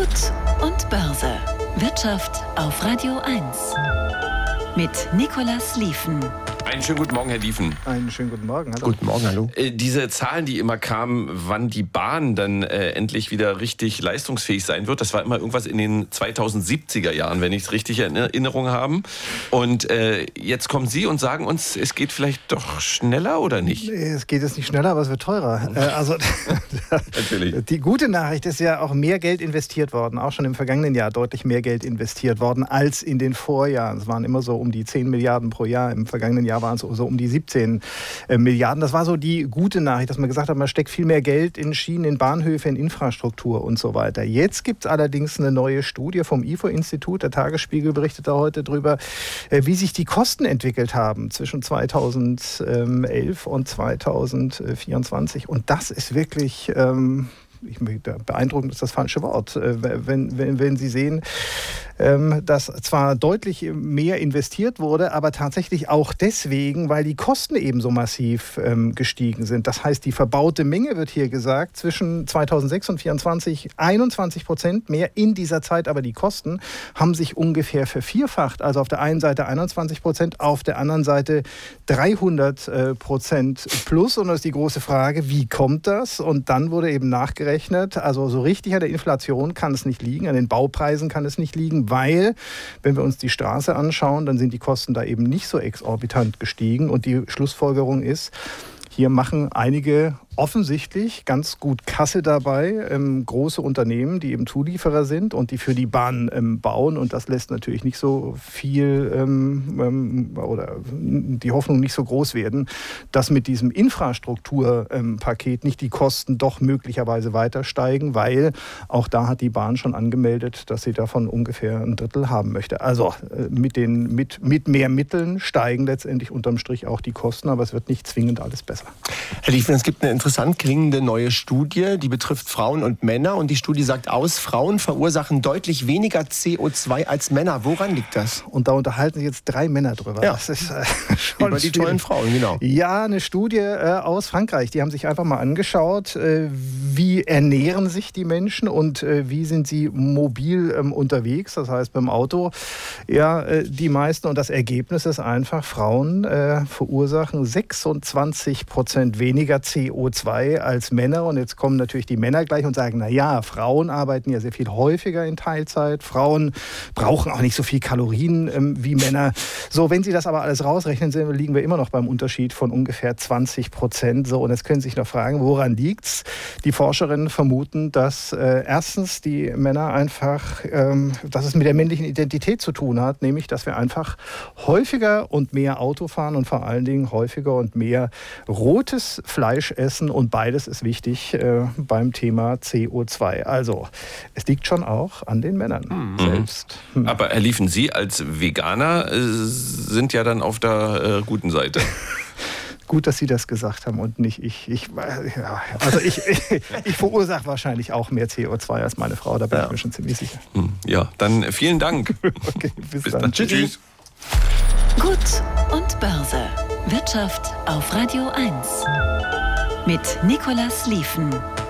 Gut und Börse. Wirtschaft auf Radio 1. Mit Nicolas Lieven. Einen schönen guten Morgen, Herr Lieven. Einen schönen guten Morgen, hallo. Guten Morgen, hallo. Diese Zahlen, die immer kamen, wann die Bahn dann endlich wieder richtig leistungsfähig sein wird, das war immer irgendwas in den 2070er Jahren, wenn ich es richtig in Erinnerung habe. Und jetzt kommen Sie und sagen uns, es geht vielleicht doch schneller oder nicht? Nee, es geht jetzt nicht schneller, aber es wird teurer. Natürlich. Die gute Nachricht ist ja auch mehr Geld investiert worden, auch schon im vergangenen Jahr deutlich mehr Geld investiert worden als in den Vorjahren. Es waren immer so um die 10 Milliarden pro Jahr, im vergangenen Jahr waren es so um die 17 Milliarden. Das war so die gute Nachricht, dass man gesagt hat, man steckt viel mehr Geld in Schienen, in Bahnhöfe, in Infrastruktur und so weiter. Jetzt gibt es allerdings eine neue Studie vom IFO-Institut. Der Tagesspiegel berichtet da heute drüber, wie sich die Kosten entwickelt haben zwischen 2011 und 2024. Und das ist wirklich... beeindruckend ist das falsche Wort. Wenn Sie sehen, dass zwar deutlich mehr investiert wurde, aber tatsächlich auch deswegen, weil die Kosten eben so massiv gestiegen sind. Das heißt, die verbaute Menge, wird hier gesagt, zwischen 2006 und 2024 21% mehr in dieser Zeit, aber die Kosten haben sich ungefähr vervierfacht. Also auf der einen Seite 21%, auf der anderen Seite 300% plus. Und das ist die große Frage, wie kommt das? Und dann wurde eben nachgerechnet, also so richtig an der Inflation kann es nicht liegen, an den Baupreisen kann es nicht liegen, weil, wenn wir uns die Straße anschauen, dann sind die Kosten da eben nicht so exorbitant gestiegen. Und die Schlussfolgerung ist, hier machen einige offensichtlich ganz gut Kasse dabei, große Unternehmen, die eben Zulieferer sind und die für die Bahn bauen. Und das lässt natürlich nicht so viel oder die Hoffnung nicht so groß werden, dass mit diesem Infrastrukturpaket nicht die Kosten doch möglicherweise weiter steigen, weil auch da hat die Bahn schon angemeldet, dass sie davon ungefähr ein Drittel haben möchte. Also mit mehr Mitteln steigen letztendlich unterm Strich auch die Kosten, aber es wird nicht zwingend alles besser. Herr Lieven, es gibt eine interessant klingende neue Studie, die betrifft Frauen und Männer. Und die Studie sagt aus, Frauen verursachen deutlich weniger CO2 als Männer. Woran liegt das? Und da unterhalten sich jetzt 3 Männer drüber. Ja. Das ist schon über die tollen Frauen, genau. Ja, eine Studie aus Frankreich. Die haben sich einfach mal angeschaut, wie ernähren sich die Menschen und wie sind sie mobil unterwegs, das heißt beim Auto. Ja, die meisten. Und das Ergebnis ist einfach, Frauen verursachen 26% weniger CO2 als Männer. Und jetzt kommen natürlich die Männer gleich und sagen, naja, Frauen arbeiten ja sehr viel häufiger in Teilzeit. Frauen brauchen auch nicht so viel Kalorien wie Männer. So, wenn Sie das aber alles rausrechnen, liegen wir immer noch beim Unterschied von ungefähr 20%. So, und jetzt können Sie sich noch fragen, woran liegt's? Die Forscherinnen vermuten, dass erstens die Männer einfach, dass es mit der männlichen Identität zu tun hat, nämlich, dass wir einfach häufiger und mehr Auto fahren und vor allen Dingen häufiger und mehr rotes Fleisch essen, und beides ist wichtig beim Thema CO2. Also es liegt schon auch an den Männern selbst. Aber Herr Lieven, Sie als Veganer sind ja dann auf der guten Seite. Gut, dass Sie das gesagt haben und nicht ich. Ich verursache wahrscheinlich auch mehr CO2 als meine Frau, da bin ich mir schon ziemlich sicher. Ja, dann vielen Dank. Okay, bis dann. Tschüss. Gut und Börse. Wirtschaft auf Radio 1. Mit Nicolas Lieven.